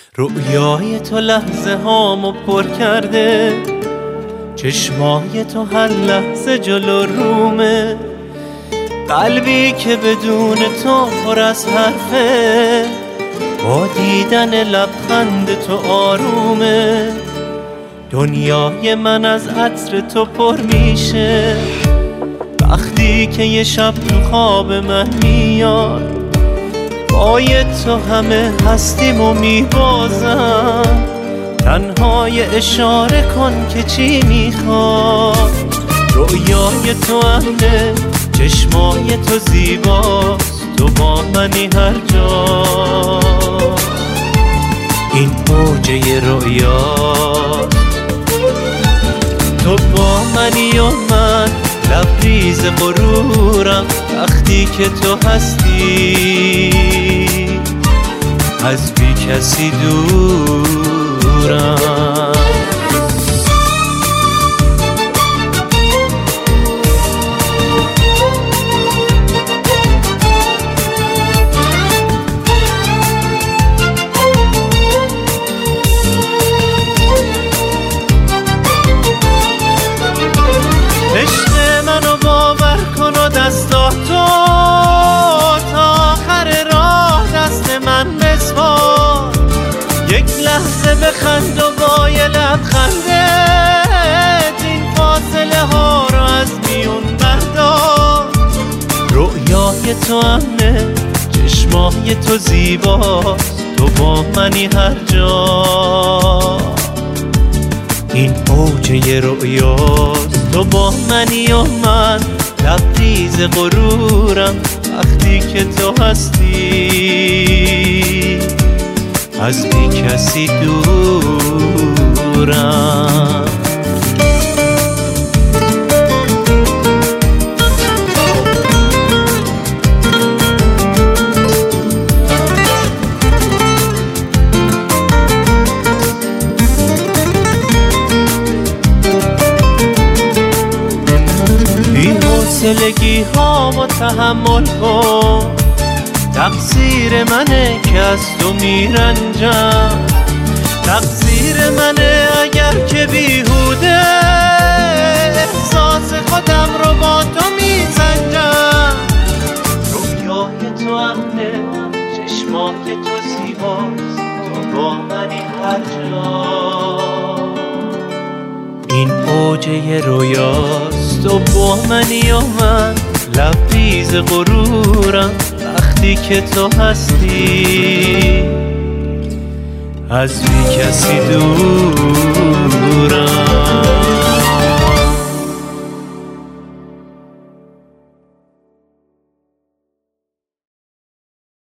رویای تو لحظه هامو پر کرده، چشمای تو هر لحظه جلو رومه، قلبی که بدون تو پر از حرفه، با دیدن لبخند تو آرومه. دنیای من از عطر تو پر میشه وقتی که یه شب تو خواب من میاد، با تو همه هستیمو میبازم، تنهای اشاره کن که چی میخواد. رویای تو امنه، چشمای تو زیباست، تو با منی هر جا. این موجه رویاست، تو با منی و من لبریز غرورم، وقتی که تو هستی از بی کسی دورم. عشق منو باور کن و دستاتو تا آخر راه دست من بسپار، یک لحظه بخند و با یه لبخندت این فاصله ها رو از میون بردار. رویای تو امنه، چشمای تو زیباست، تو با منی هر جا. این اوجه رویاست، تو با منی و من لبریز غرورم، وقتی که تو هستی از بی کسی دورم. بی‌حوصلگی هامو تحمل کن، تقصیر منه که از تو میرنجم، تقصیر منه اگر که بیهوده احساس خودم رو با تو میسنجم. رویای تو امنه، چشمای تو زیباست، تو با منی هر جا. این اوجه رویاست، تو با منی و من لبریز غرورم، وقتی که تو هستی از بی کسی دور.